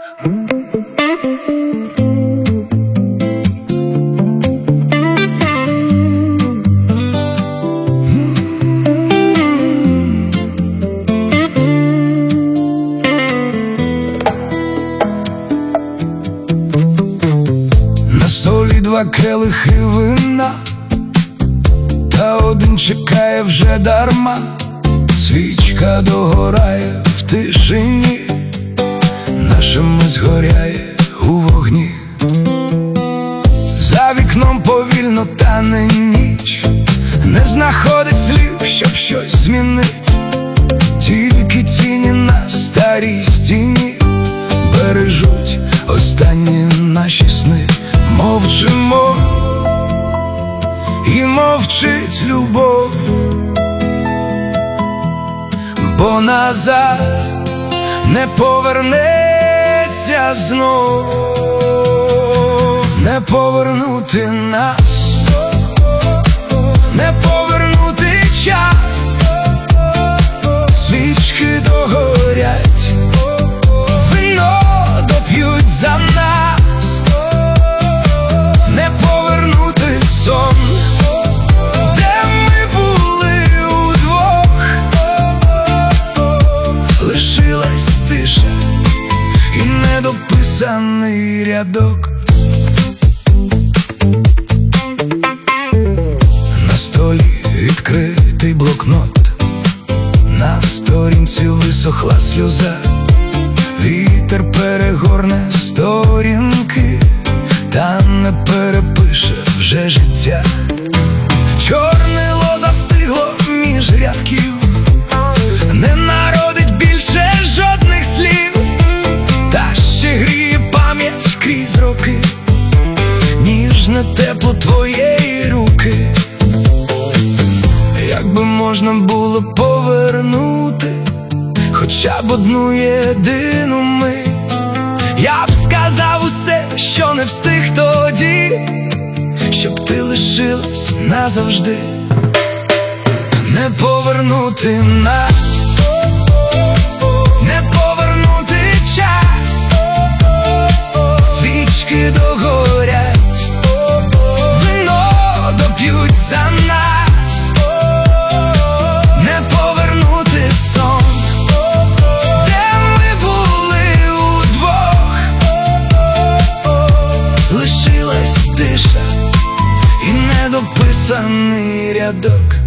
На столі 2 келихи вина, та один чекає вже дарма. Свічка догорає в тишині, наша мить згоряє у вогні. За вікном повільно тане ніч, не знаходить слів, щоб щось змінить. Тільки тіні на старій стіні бережуть останні наші сни. Мовчимо, і мовчить любов, бо назад не повернеться знов, не повернути нас, не повернути час. Свічки догорять, вино доп'ють за нас, не повернути сон, де ми були удвох. Лишилась тиша і недописаний рядок. На столі відкритий блокнот, на сторінці висохла сльоза. Вітер перегорне сторінки, та не перепише вже життя. Чорнило застигло між рядків, не народить більше жодних слів. Та ще гріє пам'ять крізь роки, ніжне тепло твоєї руки. Якби можна було повернути хоча б одну єдину мить, я б сказав усе, що не встиг тоді, щоб ти лишилась назавжди. Не повернути нас, не повернути час. Свічки догорять, вино доп'ють за нас, не повернути сон, де ми були удвох. Лишилась тиша і недописаний рядок.